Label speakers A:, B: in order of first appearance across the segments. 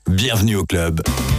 A: Bienvenue au club.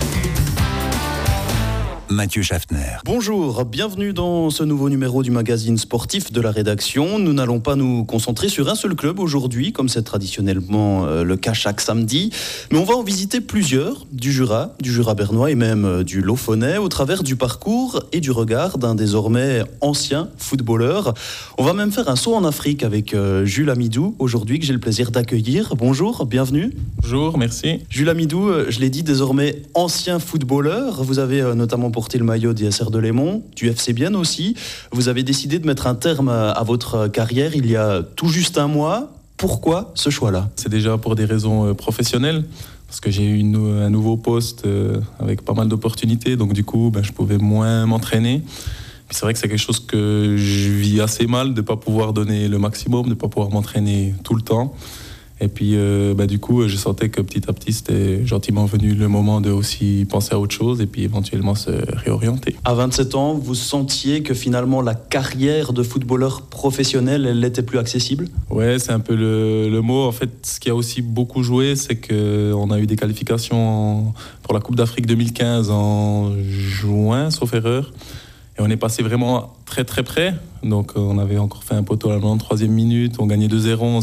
A: Mathieu Schaffner.
B: Bonjour, bienvenue dans ce nouveau numéro du magazine sportif de la rédaction. Nous n'allons pas nous concentrer sur un seul club aujourd'hui, comme c'est traditionnellement le cas chaque samedi, mais on va en visiter plusieurs, du Jura bernois et même du Lofonnais, au travers du parcours et du regard d'un désormais ancien footballeur. On va même faire un saut en Afrique avec Jules Amidou, aujourd'hui, que j'ai le plaisir d'accueillir. Bonjour, bienvenue.
C: Bonjour, merci.
B: Jules Amidou, je l'ai dit, désormais ancien footballeur. Vous avez notamment porté le maillot d'ISR de Lémont, du FC Bienne aussi. Vous avez décidé de mettre un terme à votre carrière il y a tout juste un mois. Pourquoi ce choix-là ?
C: C'est déjà pour des raisons professionnelles, parce que j'ai eu un nouveau poste avec pas mal d'opportunités, donc du coup je pouvais moins m'entraîner. Puis c'est vrai que c'est quelque chose que je vis assez mal, de ne pas pouvoir donner le maximum, de ne pas pouvoir m'entraîner tout le temps. Et puis du coup je sentais que petit à petit c'était gentiment venu le moment de aussi penser à autre chose et puis éventuellement se réorienter.
B: À 27 ans, vous sentiez que finalement la carrière de footballeur professionnel, elle n'était plus accessible ?
C: Ouais, c'est un peu le mot. En fait, ce qui a aussi beaucoup joué, c'est qu'on a eu des qualifications pour la Coupe d'Afrique 2015 en juin, sauf erreur. Et on est passé vraiment très très près. Donc on avait encore fait un poteau à la 93e minute, on gagnait 2-0,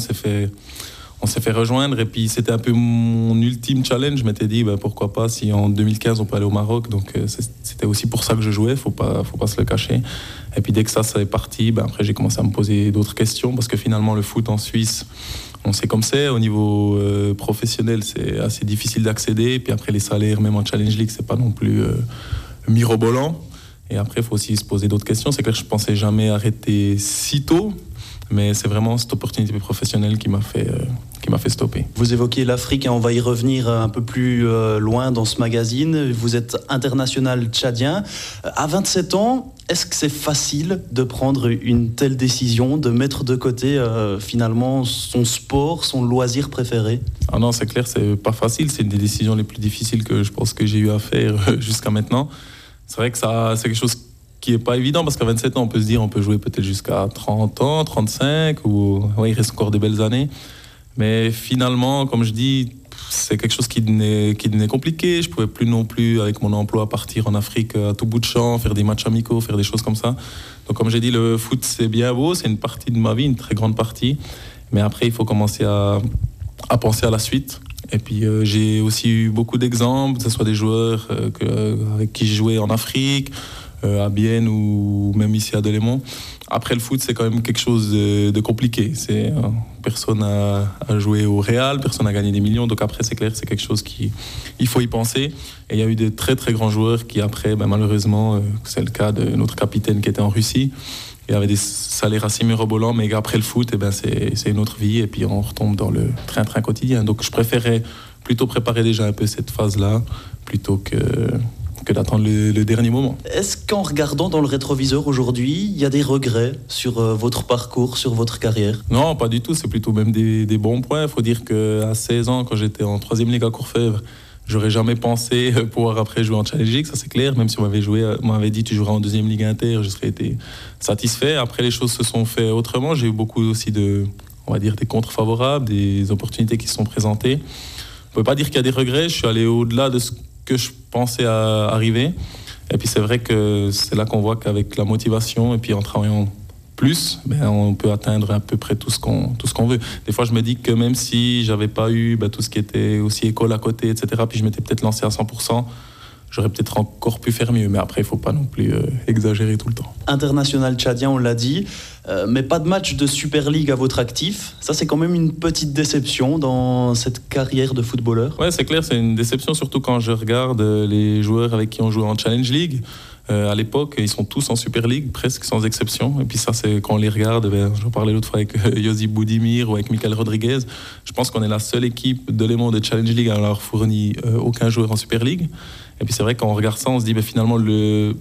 C: on s'est fait rejoindre et puis c'était un peu mon ultime challenge. Je m'étais dit pourquoi pas si en 2015 on peut aller au Maroc. Donc c'était aussi pour ça que je jouais, faut pas se le cacher. Et puis dès que ça est parti, après j'ai commencé à me poser d'autres questions parce que finalement le foot en Suisse, on sait comme c'est. Au niveau professionnel, c'est assez difficile d'accéder. Et puis après les salaires, même en Challenge League, c'est pas non plus mirobolant. Et après il faut aussi se poser d'autres questions. C'est clair que je pensais jamais arrêter si tôt. Mais c'est vraiment cette opportunité professionnelle qui m'a fait stopper.
B: Vous évoquez l'Afrique et on va y revenir un peu plus loin dans ce magazine. Vous êtes international tchadien. À 27 ans, est-ce que c'est facile de prendre une telle décision, de mettre de côté finalement son sport, son loisir préféré ?
C: Ah non, c'est clair, c'est pas facile. C'est une des décisions les plus difficiles que je pense que j'ai eu à faire jusqu'à maintenant. C'est vrai que c'est quelque chose qui n'est pas évident parce qu'à 27 ans, on peut se dire on peut jouer peut-être jusqu'à 30 ans, 35, ou il reste encore des belles années. Mais finalement, comme je dis, c'est quelque chose qui devenait compliqué. Je ne pouvais plus non plus, avec mon emploi, partir en Afrique à tout bout de champ, faire des matchs amicaux, faire des choses comme ça. Donc comme j'ai dit, le foot, c'est bien beau, c'est une partie de ma vie, une très grande partie. Mais après, il faut commencer à penser à la suite. Et puis j'ai aussi eu beaucoup d'exemples, que ce soit des joueurs avec qui j'ai joué en Afrique, à Bienne ou même ici à Delémont. Après, le foot, c'est quand même quelque chose de compliqué. Personne n'a joué au Real, personne n'a gagné des millions. Donc après, c'est clair, c'est quelque chose il faut y penser. Et il y a eu de très très grands joueurs qui après, malheureusement, c'est le cas de notre capitaine qui était en Russie. Il y avait des salaires assez mirobolants, mais après le foot, c'est une autre vie. Et puis on retombe dans le train-train quotidien. Donc je préférais plutôt préparer déjà un peu cette phase-là, plutôt que d'attendre le dernier moment.
B: Est-ce qu'en regardant dans le rétroviseur aujourd'hui, il y a des regrets sur votre parcours, sur votre carrière ?
C: Non, pas du tout, c'est plutôt même des bons points. Il faut dire qu'à 16 ans, quand j'étais en 3e ligue à Courfèvre, j'aurais jamais pensé pouvoir après jouer en Challenge League, ça c'est clair. Même si on m'avait dit tu joueras en 2e ligue inter, je serais été satisfait. Après, les choses se sont faites autrement. J'ai eu beaucoup aussi des contres favorables, des opportunités qui se sont présentées. On ne peut pas dire qu'il y a des regrets, je suis allé au-delà de ce que je pensais à arriver. Et puis c'est vrai que c'est là qu'on voit qu'avec la motivation et puis en travaillant plus, on peut atteindre à peu près tout ce qu'on veut. Des fois je me dis que même si j'avais pas eu tout ce qui était aussi école à côté, etc., puis je m'étais peut-être lancé à 100%, j'aurais peut-être encore pu faire mieux. Mais après il faut pas non plus exagérer tout le temps.
B: International tchadien, on l'a dit, mais pas de match de Super League à votre actif. Ça c'est quand même une petite déception dans cette carrière de footballeur.
C: Ouais, c'est clair, c'est une déception, surtout quand je regarde les joueurs avec qui on joue en Challenge League. À l'époque, ils sont tous en Super League, presque sans exception. Et puis ça, c'est quand on les regarde, j'en parlais l'autre fois avec Josip Boudimir ou avec Michael Rodriguez. Je pense qu'on est la seule équipe de Lémont de Challenge League à avoir fourni aucun joueur en Super League. Et puis c'est vrai, quand on regarde ça, on se dit finalement le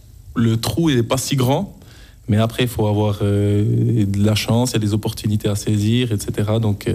C: trou n'est pas si grand. Mais après, il faut avoir de la chance, il y a des opportunités à saisir, etc. Donc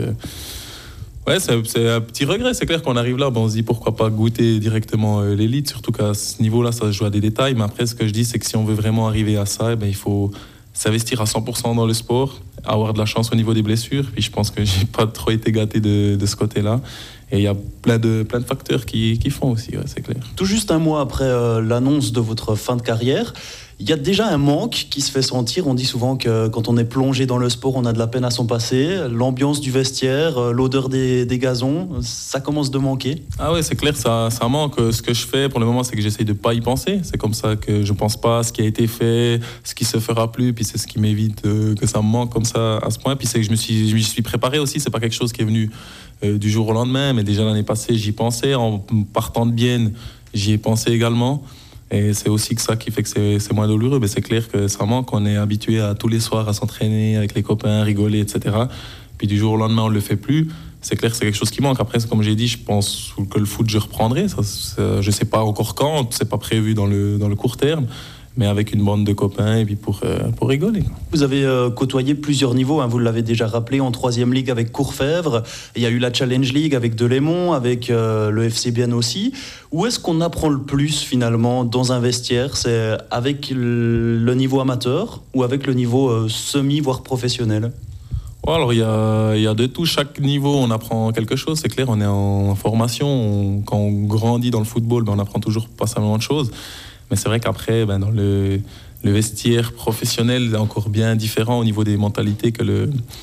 C: Ouais, c'est un petit regret. C'est clair qu'on arrive là, on se dit pourquoi pas goûter directement l'élite, surtout qu'à ce niveau-là, ça se joue à des détails. Mais après, ce que je dis, c'est que si on veut vraiment arriver à ça, il faut s'investir à 100% dans le sport. avoir de la chance au niveau des blessures. Puis je pense que j'ai pas trop été gâté de ce côté-là. Et il y a plein de facteurs qui font aussi, ouais, c'est clair.
B: Tout juste un mois après l'annonce de votre fin de carrière, il y a déjà un manque qui se fait sentir. On dit souvent que quand on est plongé dans le sport, on a de la peine à s'en passer. L'ambiance du vestiaire, l'odeur des gazons, ça commence de manquer.
C: Ah ouais, c'est clair, ça manque. Ce que je fais pour le moment, c'est que j'essaye de pas y penser. C'est comme ça que je pense pas à ce qui a été fait, ce qui se fera plus, puis c'est ce qui m'évite que ça me manque comme ça à ce point. Puis c'est que je m'y suis préparé aussi. C'est pas quelque chose qui est venu du jour au lendemain, mais déjà l'année passée, j'y pensais. En partant de Bienne, j'y ai pensé également. Et c'est aussi que ça qui fait que c'est moins douloureux. Mais c'est clair que ça manque. On est habitué à tous les soirs à s'entraîner avec les copains, rigoler, etc. Puis du jour au lendemain, on ne le fait plus. C'est clair que c'est quelque chose qui manque. Après, comme j'ai dit, je pense que le foot, je reprendrai. Je ne sais pas encore quand. Ce n'est pas prévu dans le court terme. Mais avec une bande de copains et puis pour rigoler.
B: Vous avez côtoyé plusieurs niveaux, hein, vous l'avez déjà rappelé, en 3e ligue avec Courfèvre. Il y a eu la Challenge League avec Delémont, avec le FC Bienne aussi. Où est-ce qu'on apprend le plus finalement dans un vestiaire? C'est avec le niveau amateur ou avec le niveau semi, voire professionnel?
C: Ouais, alors il y a de tout. Chaque niveau, on apprend quelque chose. C'est clair, on est en formation. Quand on grandit dans le football, on apprend toujours pas seulement de choses. Mais c'est vrai qu'après, dans le vestiaire professionnel est encore bien différent au niveau des mentalités que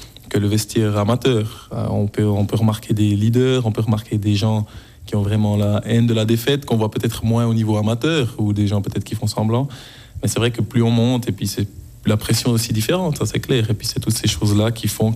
C: le vestiaire amateur. On peut remarquer des leaders, on peut remarquer des gens qui ont vraiment la haine de la défaite, qu'on voit peut-être moins au niveau amateur, ou des gens peut-être qui font semblant. Mais c'est vrai que plus on monte, et puis la pression est aussi différente, ça c'est clair. Et puis c'est toutes ces choses-là qui font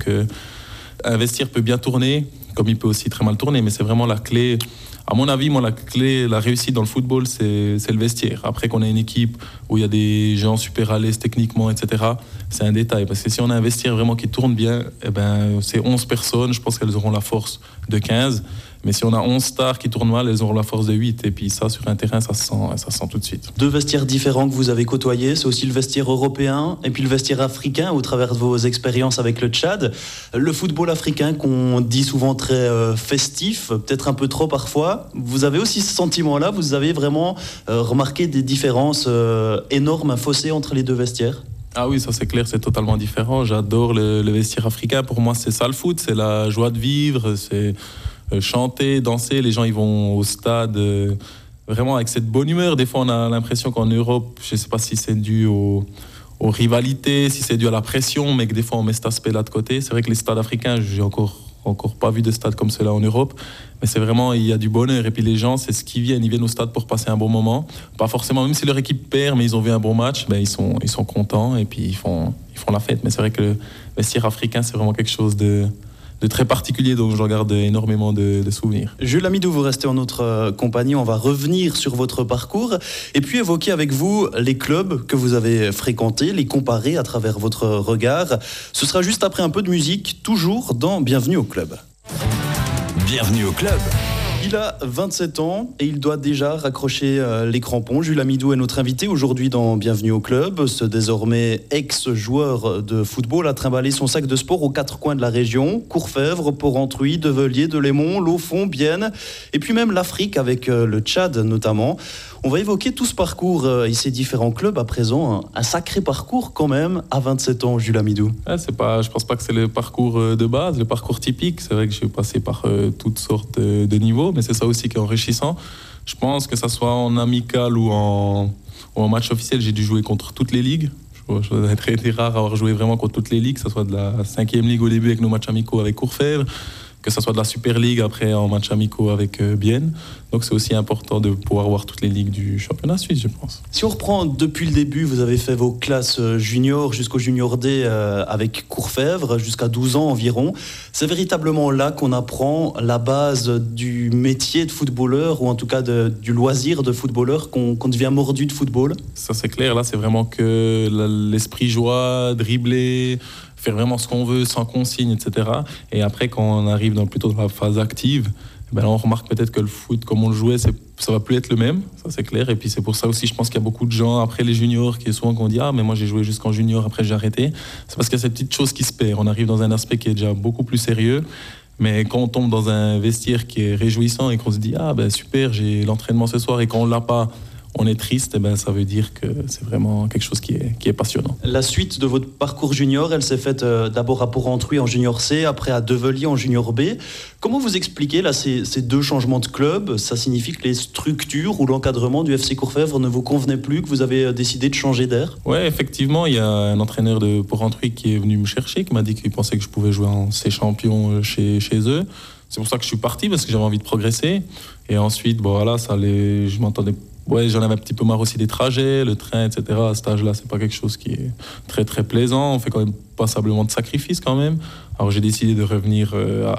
C: qu'un vestiaire peut bien tourner, comme il peut aussi très mal tourner. Mais c'est vraiment la clé. À mon avis, la clé, la réussite dans le football, c'est le vestiaire. Après qu'on ait une équipe où il y a des gens super à l'aise techniquement, etc., c'est un détail. Parce que si on a un vestiaire vraiment qui tourne bien, c'est 11 personnes, je pense qu'elles auront la force de 15. Mais si on a 11 stars qui tournent mal, elles auront la force de 8. Et puis ça, sur un terrain, ça se sent tout de suite.
B: 2 vestiaires différents que vous avez côtoyés, c'est aussi le vestiaire européen et puis le vestiaire africain au travers de vos expériences avec le Tchad. Le football africain qu'on dit souvent très festif, peut-être un peu trop parfois. Vous avez aussi ce sentiment-là, vous avez vraiment remarqué des différences énormes, un fossé entre les 2 vestiaires?
C: Ah oui, ça c'est clair, c'est totalement différent. J'adore le vestiaire africain. Pour moi, c'est ça le foot, c'est la joie de vivre, c'est chanter, danser. Les gens, ils vont au stade vraiment avec cette bonne humeur. Des fois, on a l'impression qu'en Europe, je ne sais pas si c'est dû aux rivalités, si c'est dû à la pression, mais que des fois, on met cet aspect-là de côté. C'est vrai que les stades africains, j'ai encore pas vu de stade comme cela en Europe, mais c'est vraiment, il y a du bonheur. Et puis les gens, c'est ce qu'ils viennent, ils viennent au stade pour passer un bon moment. Pas forcément, même si leur équipe perd, mais ils ont vu un bon match, ils sont contents et puis ils font la fête. Mais c'est vrai que le vestiaire africain, c'est vraiment quelque chose de très particulier, donc j'en garde énormément de souvenirs.
B: Jules Amidou, vous restez en notre compagnie, on va revenir sur votre parcours et puis évoquer avec vous les clubs que vous avez fréquentés, les comparer à travers votre regard. Ce sera juste après un peu de musique, toujours dans Bienvenue au club.
A: Bienvenue au club.
B: Il a 27 ans et il doit déjà raccrocher les crampons. Jules Amidou est notre invité aujourd'hui dans Bienvenue au club. Ce désormais ex-joueur de football a trimballé son sac de sport aux 4 coins de la région. Courfèvre, Port-Entruy, Develier, Delémont, Laufont, Bienne et puis même l'Afrique avec le Tchad notamment. On va évoquer tout ce parcours et ces différents clubs à présent. Un sacré parcours quand même à 27 ans, Jules Amidou.
C: Je pense pas que c'est le parcours de base, le parcours typique. C'est vrai que j'ai passé par toutes sortes de niveaux, mais c'est ça aussi qui est enrichissant. Je pense que ça soit en amical ou en match officiel, j'ai dû jouer contre toutes les ligues. Je dois être été rare à avoir joué vraiment contre toutes les ligues, que ce soit de la 5e ligue au début avec nos matchs amicaux avec Courfèvre, que ce soit de la Super League après en match amicaux avec Bienne. Donc c'est aussi important de pouvoir voir toutes les ligues du championnat suisse, je pense.
B: Si on reprend depuis le début, vous avez fait vos classes juniors jusqu'au junior D avec Courfèvre, jusqu'à 12 ans environ. C'est véritablement là qu'on apprend la base du métier de footballeur, ou en tout cas du loisir de footballeur, qu'on devient mordu de football.
C: Ça c'est clair, là c'est vraiment que l'esprit joie, dribbler, faire vraiment ce qu'on veut sans consigne, etc. Et après, quand on arrive plutôt dans la phase active, là, on remarque peut-être que le foot, comme on le jouait, ça va plus être le même, ça c'est clair. Et puis c'est pour ça aussi, je pense qu'il y a beaucoup de gens après les juniors qui ont dit « Ah, mais moi j'ai joué jusqu'en junior, après j'ai arrêté ». C'est parce qu'il y a cette petite chose qui se perd. On arrive dans un aspect qui est déjà beaucoup plus sérieux. Mais quand on tombe dans un vestiaire qui est réjouissant et qu'on se dit « Ah, ben super, j'ai l'entraînement ce soir », et quand on l'a pas, on est triste, ça veut dire que c'est vraiment quelque chose qui est passionnant.
B: La suite de votre parcours junior, elle s'est faite d'abord à Port-Rentruy en junior C, après à Develier en junior B. Comment vous expliquez là, ces deux changements de club? Ça signifie que les structures ou l'encadrement du FC Courfeyre ne vous convenaient plus, que vous avez décidé de changer d'air?
C: Oui, effectivement, il y a un entraîneur de Port-Rentruy qui est venu me chercher, qui m'a dit qu'il pensait que je pouvais jouer en C-champion chez eux. C'est pour ça que je suis parti, parce que j'avais envie de progresser. Et ensuite, je m'entendais. Ouais, j'en avais un petit peu marre aussi des trajets, le train, etc. À cet âge-là, c'est pas quelque chose qui est très très plaisant. On fait quand même passablement de sacrifices quand même. Alors j'ai décidé de revenir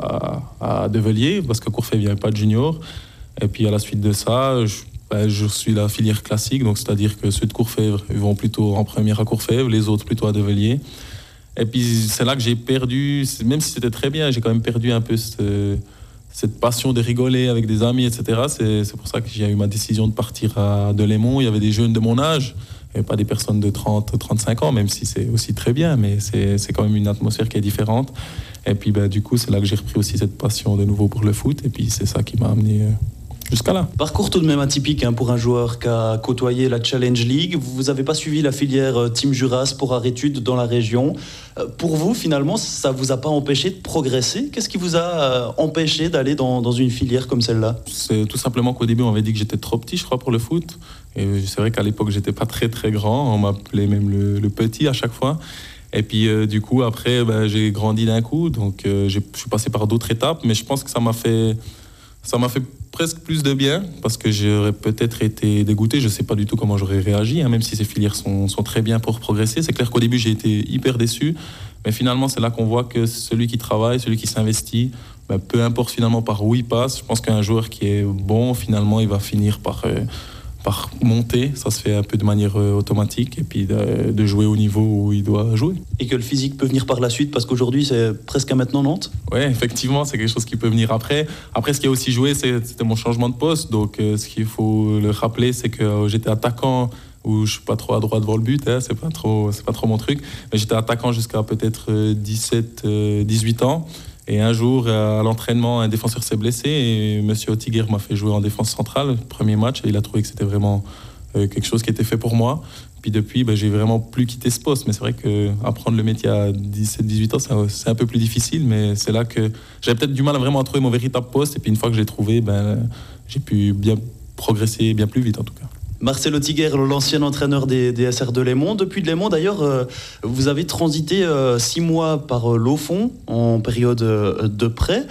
C: à Develier, parce qu'à Courfeyre, il n'y avait pas de junior. Et puis à la suite de ça, je suis la filière classique, donc c'est-à-dire que ceux de Courfeyre vont plutôt en première à Courfeyre, les autres plutôt à Develier. Et puis c'est là que j'ai perdu, même si c'était très bien, j'ai quand même perdu un peu cette passion de rigoler avec des amis, etc. C'est pour ça que j'ai eu ma décision de partir à Delémont. Il y avait des jeunes de mon âge, et pas des personnes de 30, 35 ans, même si c'est aussi très bien, mais c'est quand même une atmosphère qui est différente. Et puis du coup, c'est là que j'ai repris aussi cette passion de nouveau pour le foot, et puis c'est ça qui m'a amené jusqu'à là.
B: Parcours tout de même atypique pour un joueur qui a côtoyé la Challenge League. Vous n'avez pas suivi la filière Team Juras pour Arrétude dans la région. Pour vous, finalement, ça ne vous a pas empêché de progresser? Qu'est-ce qui vous a empêché d'aller dans une filière comme celle-là?
C: C'est tout simplement qu'au début, on m'avait dit que j'étais trop petit, je crois, pour le foot. Et c'est vrai qu'à l'époque, j'étais pas très très grand. On m'appelait même le petit à chaque fois. Et puis du coup, après, j'ai grandi d'un coup. Donc je suis passé par d'autres étapes. Mais je pense que ça m'a fait presque plus de bien, parce que j'aurais peut-être été dégoûté. Je ne sais pas du tout comment j'aurais réagi, même si ces filières sont très bien pour progresser. C'est clair qu'au début, j'ai été hyper déçu. Mais finalement, c'est là qu'on voit que celui qui travaille, celui qui s'investit, peu importe finalement par où il passe, je pense qu'un joueur qui est bon, finalement, il va finir par monter. Ça se fait un peu de manière automatique, et puis de jouer au niveau où il doit jouer. Et
B: que le physique peut venir par la suite, parce qu'aujourd'hui c'est presque un maintenant Nantes?
C: Oui, effectivement, c'est quelque chose qui peut venir après. Après, ce qui a aussi joué, c'était mon changement de poste. Donc ce qu'il faut le rappeler, c'est que j'étais attaquant, où je suis pas trop à droite devant le but, c'est pas trop mon truc. Mais j'étais attaquant jusqu'à peut-être 17, 18 ans. Et un jour, à l'entraînement, un défenseur s'est blessé et M. Ottiguer m'a fait jouer en défense centrale, premier match, et il a trouvé que c'était vraiment quelque chose qui était fait pour moi. Puis depuis, j'ai vraiment plus quitté ce poste. Mais c'est vrai qu'apprendre le métier à 17-18 ans, c'est un peu plus difficile, mais c'est là que j'avais peut-être du mal à vraiment trouver mon véritable poste. Et puis une fois que j'ai trouvé, j'ai pu bien progresser bien plus vite en tout cas.
B: Marcel Ottiguer, l'ancien entraîneur des SR Delémont. Depuis Delémont, d'ailleurs, vous avez transité 6 mois par Lofond en période de prêt.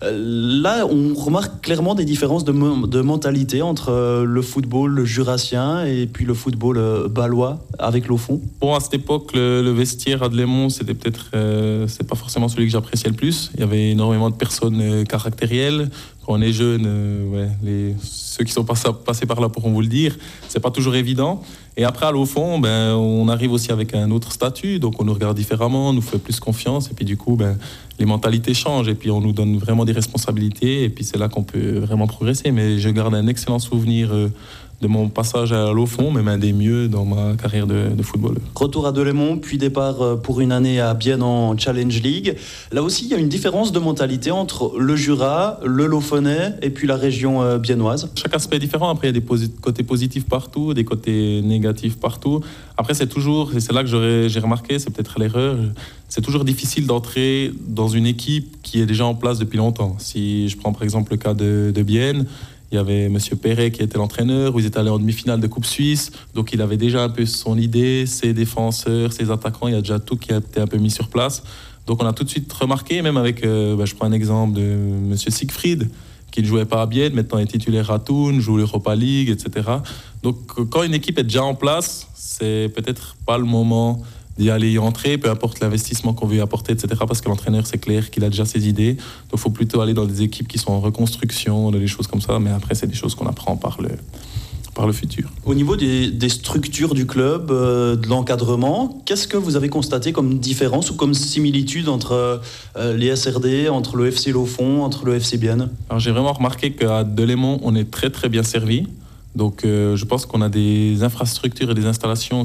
B: Là, on remarque clairement des différences de mentalité entre le football jurassien et puis le football balois avec Lofond.
C: Bon, à cette époque, le vestiaire à Delémont, c'était peut-être c'est pas forcément celui que j'appréciais le plus. Il y avait énormément de personnes caractérielles. Quand on est jeune, ceux qui sont passés par là pourront vous le dire, c'est pas toujours évident. Et après, à Lofond, on arrive aussi avec un autre statut, donc on nous regarde différemment, on nous fait plus confiance, et puis du coup, les mentalités changent, et puis on nous donne vraiment des responsabilités, et puis c'est là qu'on peut vraiment progresser. Mais je garde un excellent souvenir de mon passage à Lofond, même un des mieux dans ma carrière de footballeur.
B: Retour à Delémont, puis départ pour une année à Bienne en Challenge League. Là aussi, il y a une différence de mentalité entre le Jura, le Lofonnais et puis la région biennoise.
C: Chaque aspect est différent. Après, il y a des côtés positifs partout, des côtés négatifs partout. Après, c'est toujours, et c'est là que j'ai remarqué, c'est peut-être l'erreur, c'est toujours difficile d'entrer dans une équipe qui est déjà en place depuis longtemps. Si je prends par exemple le cas de Bienne, il y avait M. Perret qui était l'entraîneur, où ils étaient allés en demi-finale de Coupe Suisse. Donc il avait déjà un peu son idée, ses défenseurs, ses attaquants, il y a déjà tout qui a été un peu mis sur place. Donc on a tout de suite remarqué, même avec, je prends un exemple de M. Siegfried, qui ne jouait pas à Bienne, maintenant est titulaire à Thun, joue l'Europa League, etc. Donc quand une équipe est déjà en place, c'est peut-être pas le moment d'y aller y entrer, peu importe l'investissement qu'on veut y apporter, etc. Parce que l'entraîneur, c'est clair qu'il a déjà ses idées. Donc il faut plutôt aller dans des équipes qui sont en reconstruction, des choses comme ça. Mais après, c'est des choses qu'on apprend par le futur.
B: Au niveau des structures du club, de l'encadrement, qu'est-ce que vous avez constaté comme différence ou comme similitude entre les SRD, entre le FC Lofond, entre le FC Bienne?
C: Alors j'ai vraiment remarqué qu'à Delémont, on est très très bien servi. Donc je pense qu'on a des infrastructures et des installations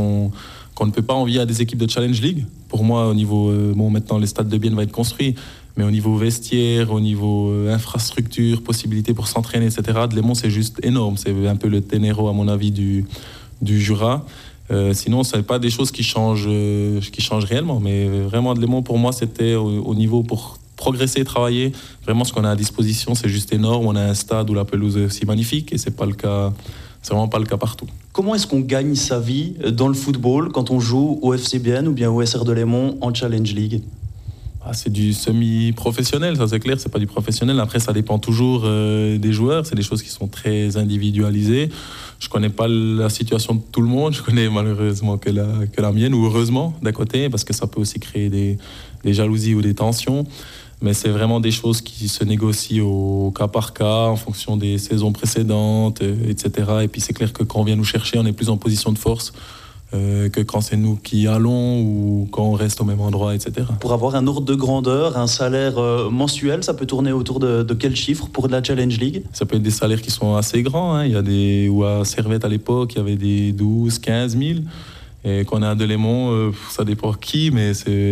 C: qu'on ne peut pas envier à des équipes de Challenge League. Pour moi, au niveau, maintenant les stades de Bienne vont être construits, Mais au niveau vestiaire, au niveau infrastructure, possibilité pour s'entraîner, etc., Delémont, c'est juste énorme. C'est un peu le Ténéraux, à mon avis, du Jura. Sinon, ce n'est pas des choses qui changent réellement. Mais vraiment, Delémont, pour moi, c'était au niveau pour progresser et travailler. Vraiment, ce qu'on a à disposition, c'est juste énorme. On a un stade où la pelouse est aussi magnifique et c'est vraiment pas le cas partout.
B: Comment est-ce qu'on gagne sa vie dans le football quand on joue au FC Bienne ou bien au SR Delémont en Challenge League ?
C: C'est du semi-professionnel, ça c'est clair, c'est pas du professionnel. Après, ça dépend toujours des joueurs, c'est des choses qui sont très individualisées. Je connais pas la situation de tout le monde, je connais malheureusement que la mienne, ou heureusement d'un côté, parce que ça peut aussi créer des jalousies ou des tensions. Mais c'est vraiment des choses qui se négocient au cas par cas, en fonction des saisons précédentes, etc. Et puis c'est clair que quand on vient nous chercher, on est plus en position de force que quand c'est nous qui allons ou quand on reste au même endroit, etc.
B: Pour avoir un ordre de grandeur, un salaire mensuel, ça peut tourner autour de quel chiffre pour de la Challenge League ?
C: Ça peut être des salaires qui sont assez grands. Hein. Il y a ou à Servette à l'époque, il y avait des 12, 15 000. Et quand on est à Delémont, ça dépend qui, mais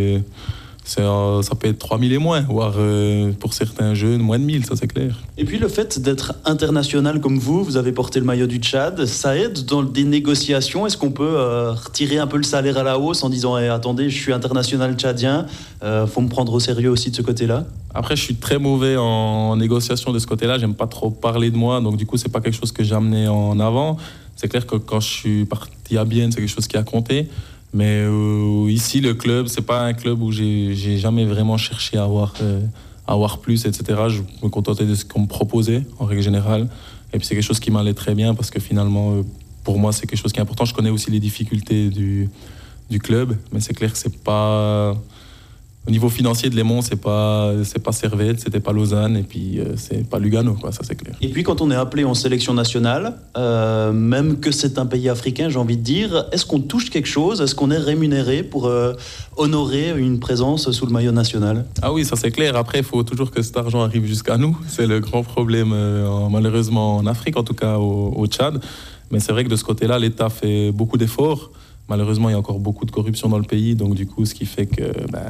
C: ça peut être 3 000 et moins, voire pour certains jeunes, moins de 1 000, ça c'est clair.
B: Et puis le fait d'être international comme vous avez porté le maillot du Tchad, ça aide dans des négociations. Est-ce qu'on peut retirer un peu le salaire à la hausse en disant attendez, je suis international tchadien, faut me prendre au sérieux aussi de ce côté-là ?
C: Après, je suis très mauvais en négociation de ce côté-là, j'aime pas trop parler de moi, donc du coup c'est pas quelque chose que j'ai amené en avant. C'est clair que quand je suis parti à Bienne, c'est quelque chose qui a compté. Mais ici, le club, c'est pas un club où j'ai jamais vraiment cherché à avoir plus, etc. Je me contentais de ce qu'on me proposait, en règle générale. Et puis c'est quelque chose qui m'allait très bien parce que finalement, pour moi, c'est quelque chose qui est important. Je connais aussi les difficultés du club, mais c'est clair que c'est pas... Au niveau financier de Delémont, c'est pas Servette, c'était pas Lausanne, et puis c'est pas Lugano, quoi, ça c'est clair.
B: Et puis quand on est appelé en sélection nationale, même que c'est un pays africain, j'ai envie de dire, est-ce qu'on touche quelque chose ? Est-ce qu'on est rémunéré pour honorer une présence sous le maillot national ?
C: Ah oui, ça c'est clair. Après, il faut toujours que cet argent arrive jusqu'à nous. C'est le grand problème, malheureusement en Afrique, en tout cas au Tchad. Mais c'est vrai que de ce côté-là, l'État fait beaucoup d'efforts. Malheureusement, il y a encore beaucoup de corruption dans le pays, donc du coup, ce qui fait que...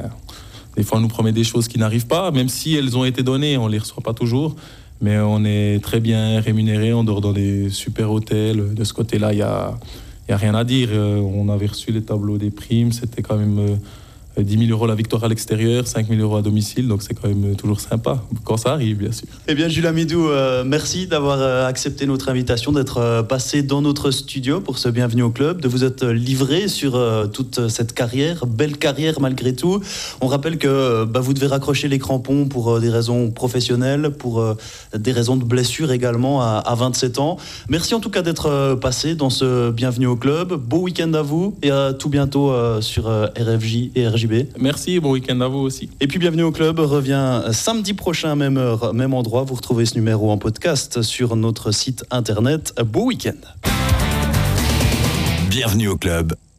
C: des fois, on nous promet des choses qui n'arrivent pas, même si elles ont été données, on ne les reçoit pas toujours. Mais on est très bien rémunéré, on dort dans des super hôtels. De ce côté-là, il y a rien à dire. On avait reçu les tableaux des primes, c'était quand même 10 000 € la victoire à l'extérieur, 5 000 € à domicile, donc c'est quand même toujours sympa, quand ça arrive, bien sûr.
B: Eh bien, Jules Amidou, merci d'avoir accepté notre invitation, d'être passé dans notre studio pour ce Bienvenue au Club, de vous être livré sur toute cette carrière, belle carrière malgré tout. On rappelle que vous devez raccrocher les crampons pour des raisons professionnelles, pour des raisons de blessure également à 27 ans. Merci en tout cas d'être passé dans ce Bienvenue au Club. Beau week-end à vous et à tout bientôt sur RFJ et RJB.
C: Merci, bon week-end à vous aussi.
B: Et puis Bienvenue au Club revient samedi prochain, même heure, même endroit. Vous retrouvez ce numéro en podcast sur notre site internet. Beau week-end.
A: Bienvenue au club.